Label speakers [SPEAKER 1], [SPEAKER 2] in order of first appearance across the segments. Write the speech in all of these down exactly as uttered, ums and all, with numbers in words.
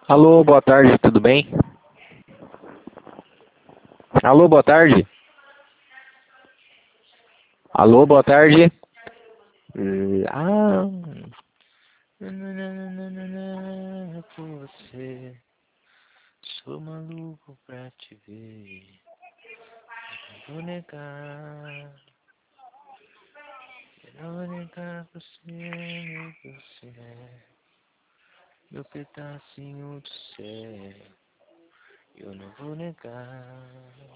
[SPEAKER 1] Alô, boa tarde, tudo bem? Alô, boa tarde. Alô, boa tarde. Eh, Ah, nananana, por você, sou maluco pra te ver. Não vou negar, eu não vou negar você, meu você é meu pedacinho do céu. Eu não vou negar,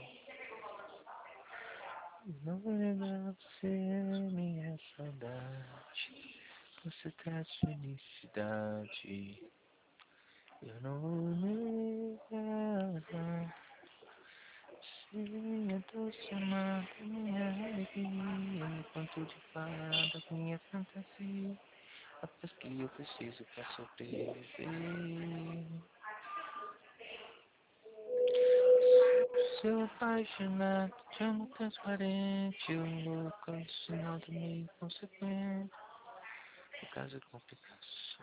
[SPEAKER 1] não vou negar você, minha saudade. Você traz felicidade. Eu não vou negar. Você é doce amada, minha alegria. Meu ponto de fada, minha fantasia. A paz que eu preciso pra sobreviver. Seu apaixonado, te amo transparente. Eu louco, alucinado, meio consequente. No caso é complicação.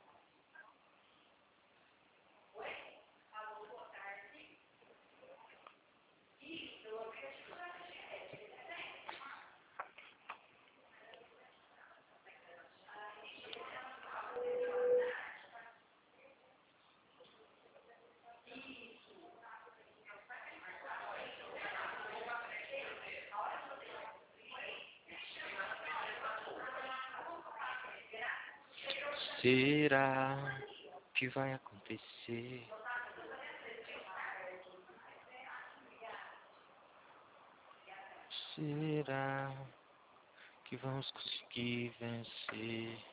[SPEAKER 1] Será que vai acontecer? Será que vamos conseguir vencer?